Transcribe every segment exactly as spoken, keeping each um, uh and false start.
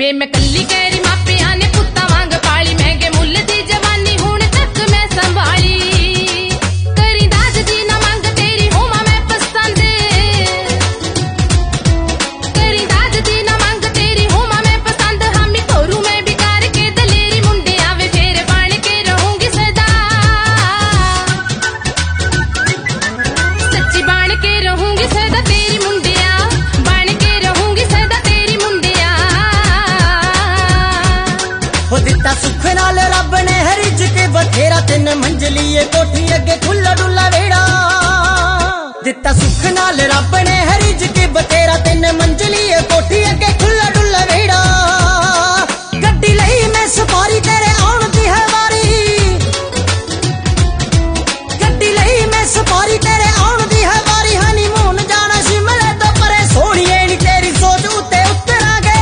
बे मैं कल्ली कैरी मापिया ने पुत्ता वांग पाली महंगे मुल दी जवानी हुण तक मैं संभाली करी दाज दी ना मांग तेरी होमा मैं पसंद करी दाज दी ना मांग तेरी होमा मैं पसंद हामी तोरू मैं बिकार के दलेरी मुंडे आवे फेर बन के रहूंगी सदा सच्ची बन के रहूंगी सदा तेरी मुंडिया बन के रहूंगी सदा तेरी मुंडिया हो दिता सुख नाल रब ने हरिज के बथेरा तीन मंजली कोठी अगे खुला डुला वेड़ा दिता सुख नाल रब ने हरिज के बथेरा तीन मंजली कोठी अगे खुला डुला वेड़ा गड्डी लई मैं सफारी तेरे आउण दी है वारी गड्डी लई मैं सफारी तेरे आउण दी है वारी हनीमून जाना शिमले तो परे सोहणीए नी तेरी सोच उत्ते उतरांगे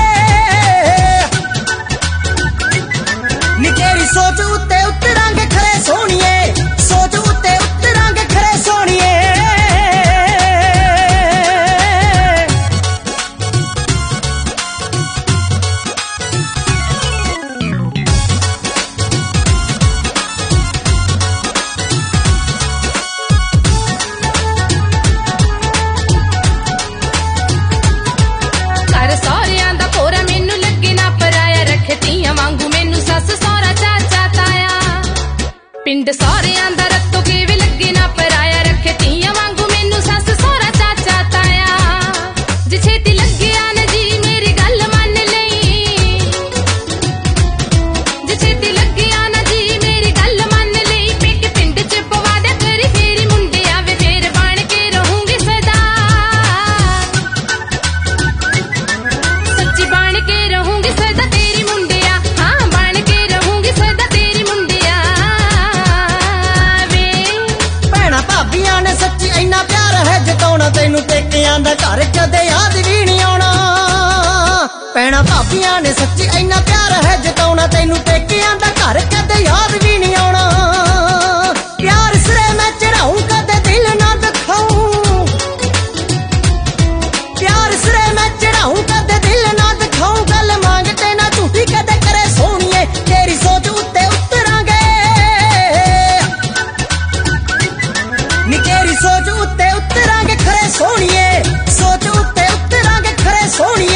नी तेरी सोच उत्ते उतरांगे खरे सोहणीए सोच उत्ते उतरांगे खरे सोहणीए घर सौरियां दा कोरा मैनू लगे ना पराया रखे धीआं वांगू मैनू सस सौरा चाचा ताया पिंड सौरियां दा रत्तो केवे लगे ना पराया रखे धीआं वांगू मैनू सस सौरा चाचा ताया जे छेती लगे आन जी मेरी गल मन लई जे छेती लगे आन जी मेरी गल मन लई पेट पिंड च पवा दे करी फेरी मुंडे आवे फेर बन के रहूंगी सदा सच्ची बन के रहूंगी सदा तेरी मुंडिया हाँ बन के रहूंगी सदा तेरी मुंडिया वे भैणा भाबियां ने सच्ची इन्ना प्यार है जताउणा तैनू पेकियां दा घर कदे याद भी नहीं आउणा भैणा भाबियां ने सच्ची इन्ना प्यार है जताउणा तैनू पेकियां दा घर कदे याद भी नहीं आउणा प्यार सिरे मैं चढ़ाऊं कदे दिल ना दिखाऊं प्यार सिरे मैं चढ़ाऊं कदे दिल ना दिखाऊं गल मांगते ना झूठी कदे करे सोहणीए तेरी सोच उत्ते उतरांगे नी तेरी सोच उत्ते उतरांगे खरे सोहणीए सोच उत्ते उतरांगे खरे सोहणीए